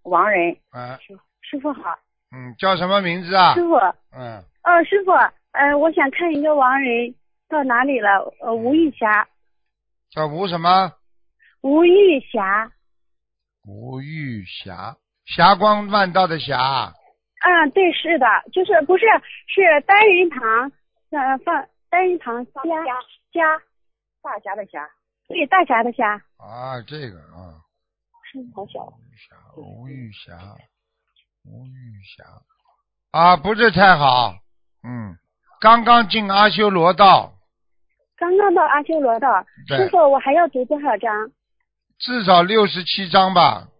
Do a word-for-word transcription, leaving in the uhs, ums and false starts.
王人。 啊， 师师傅好。 嗯，叫什么名字啊？ 师傅。 嗯。 哦，师傅，呃，我想看一个亡人到哪里了？呃，吴玉霞。 叫吴什么？ 吴玉霞。 吴玉霞，霞光万道的霞。 啊，对，是的，就是不是是单人旁，呃，放单人旁加加大侠的侠，对，大侠的侠。 啊，这个啊。 声音好小。 吴玉霞，吴玉霞，啊，不是太好，嗯，刚刚进阿修罗道。 刚刚到阿修罗道，师傅，我还要读多少章？ 至少六十七章吧。